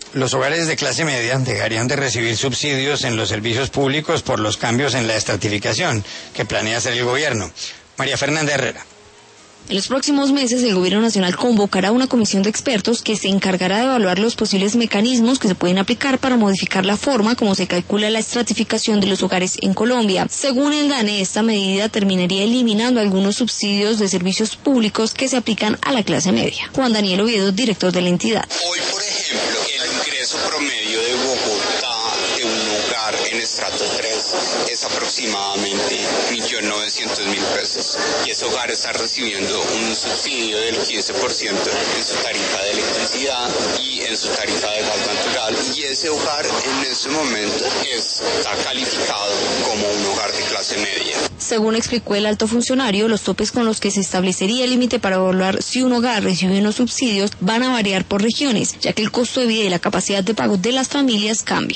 Los hogares de clase media dejarían de recibir subsidios en los servicios públicos por los cambios en la estratificación que planea hacer el gobierno. María Fernanda Herrera. En los próximos meses, el Gobierno Nacional convocará una comisión de expertos que se encargará de evaluar los posibles mecanismos que se pueden aplicar para modificar la forma como se calcula la estratificación de los hogares en Colombia. Según el DANE, esta medida terminaría eliminando algunos subsidios de servicios públicos que se aplican a la clase media. Juan Daniel Oviedo, director de la entidad. Hoy, por ejemplo, el ingreso promedio de Bogotá de un hogar en estrato 3 es aproximadamente 1.900.000 pesos y ese hogar está recibiendo un subsidio del 15% en su tarifa de electricidad y en su tarifa de gas natural, y ese hogar en este momento está calificado como un hogar de clase media. Según explicó el alto funcionario, los topes con los que se establecería el límite para evaluar si un hogar recibe unos subsidios van a variar por regiones, ya que el costo de vida y la capacidad de pago de las familias cambia.